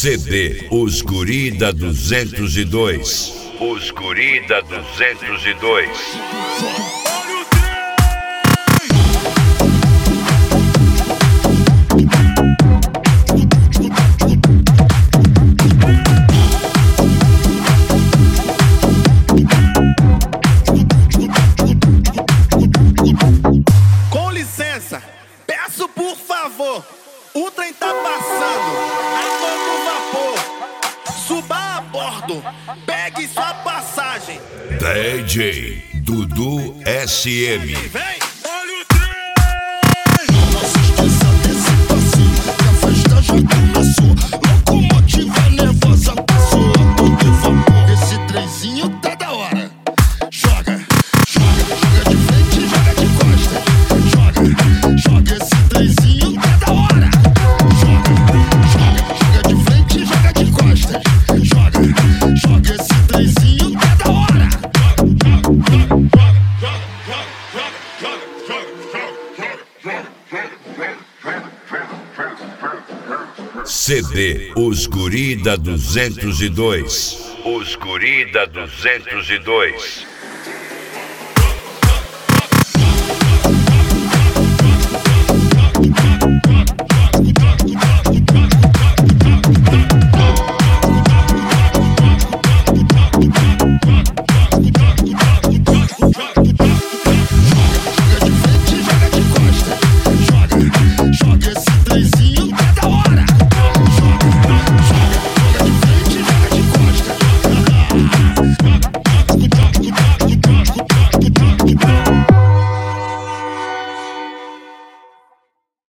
CD Os Guri da 202. Os Guri da 202. Com licença, peço por favor, o trem tá passando a todo vapor. Suba a bordo, pegue sua passagem. DJ Dudu SM. Vem! Olha o trem! Não se esqueça desse passinho, que a festa já começou. Locomotiva nervosa passou a todo vapor. Esse trenzinho tá da hora. Joga, joga, joga de frente, joga de costas. Joga, joga, esse trenzinho tá da hora. Joga, joga, joga de frente, joga de costas. Joga, joga, esse trenzinho tá da hora. CD Os Guri da 202. Os Guri da 202.